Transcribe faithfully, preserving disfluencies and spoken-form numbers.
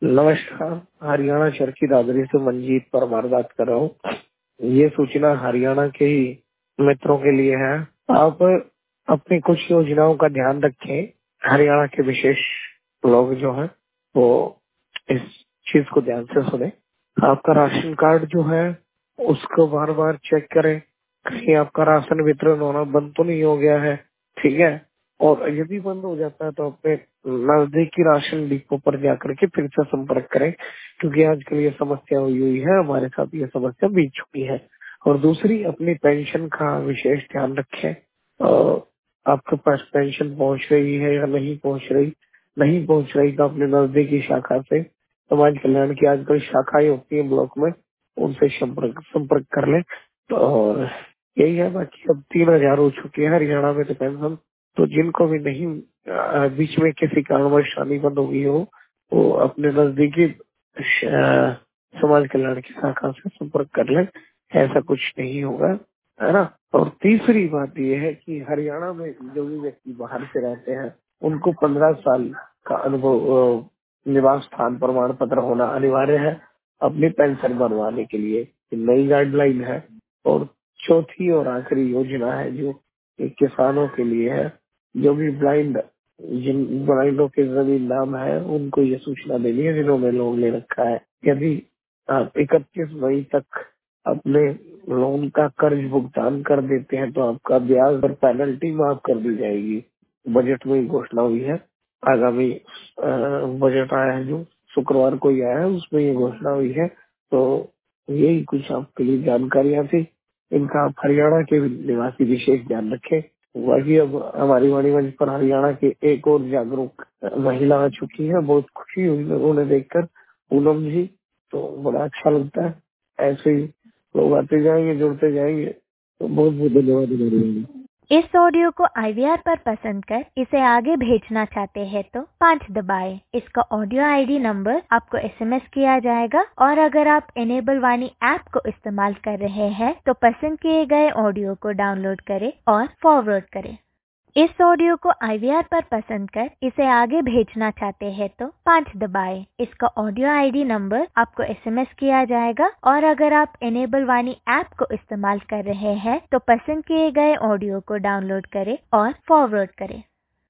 नमस्कार, हरियाणा चरखी दादरी से मंजीत परमार बात कर रहा हूँ। ये सूचना हरियाणा के ही मित्रों के लिए है। आप अपनी कुछ योजनाओं का ध्यान रखें। हरियाणा के विशेष लोग जो हैं वो इस चीज को ध्यान से सुने। आपका राशन कार्ड जो है उसको बार बार चेक करें, कहीं आपका राशन वितरण होना बंद तो नहीं हो गया है। ठीक है, और यदि बंद हो जाता है तो अपने नजदीकी राशन डिपो पर जाकर के फिर से संपर्क करें, क्योंकि आजकल ये समस्या हुई हुई है, हमारे साथ ये समस्या बीत चुकी है। और दूसरी, अपनी पेंशन का विशेष ध्यान रखें। अ, आपके पास पेंशन पहुंच रही है या नहीं पहुंच रही, नहीं पहुंच रही तो अपने नजदीकी शाखा से, समाज कल्याण की आजकल शाखाएं होती है ब्लॉक में, उनसे संपर्क संपर्क कर लें। तो और यही है। बाकी अब तीन हजार हो चुकी है हरियाणा में तो पेंशन, तो जिनको भी नहीं अ, बीच में किसी कारणवश शादी बंद हो गई हो, वो अपने नजदीकी श- समाज कल्याण की शाखा से संपर्क कर लें। ऐसा कुछ नहीं होगा, है ना। और तीसरी बात यह है कि हरियाणा में जो भी व्यक्ति बाहर से रहते हैं उनको पंद्रह साल का अनुभव अ, निवास स्थान प्रमाण पत्र होना अनिवार्य है अपनी पेंशन बनवाने के लिए। ये नई गाइडलाइन है। और चौथी और आखिरी योजना है जो कि किसानों के लिए है। जो भी ब्लाइंड जिन ब्लाइंडों के जमीन नाम है उनको ये सूचना देनी है जिन्होंने लोन ले रखा है। यदि आप इकतीस मई तक अपने लोन का कर्ज भुगतान कर देते हैं तो आपका ब्याज और पेनल्टी माफ कर दी जाएगी। बजट में घोषणा हुई है। आगामी अ, बजट आया है जो शुक्रवार को ही आया है, उसमें ये घोषणा हुई है। तो यही कुछ आपके लिए जानकारियां थी। इनका आप हरियाणा के निवासी विशेष ध्यान रखें। बाकी अब हमारी वाणी मंच पर हरियाणा की एक और जागरूक महिला आ चुकी है। बहुत खुशी हुई उन्हें देखकर, पूनम जी। तो बड़ा अच्छा लगता है। ऐसे ही लोग आते जाएंगे, जुड़ते जाएंगे। तो बहुत बहुत धन्यवाद हमारी वाणी। इस ऑडियो को आई वी आर पर पसंद कर इसे आगे भेजना चाहते हैं तो पाँच दबाएं। इसका ऑडियो आई डी नंबर आपको एस एम एस किया जाएगा, और अगर आप एनेबल वाणी ऐप को इस्तेमाल कर रहे हैं तो पसंद किए गए ऑडियो को डाउनलोड करें और फॉरवर्ड करें। इस ऑडियो को आई वी आर पर पसंद कर इसे आगे भेजना चाहते हैं तो पाँच दबाएं। इसका ऑडियो आई डी नंबर आपको एस एम एस किया जाएगा, और अगर आप एनेबल वाणी ऐप को इस्तेमाल कर रहे हैं तो पसंद किए गए ऑडियो को डाउनलोड करें और फॉरवर्ड करें।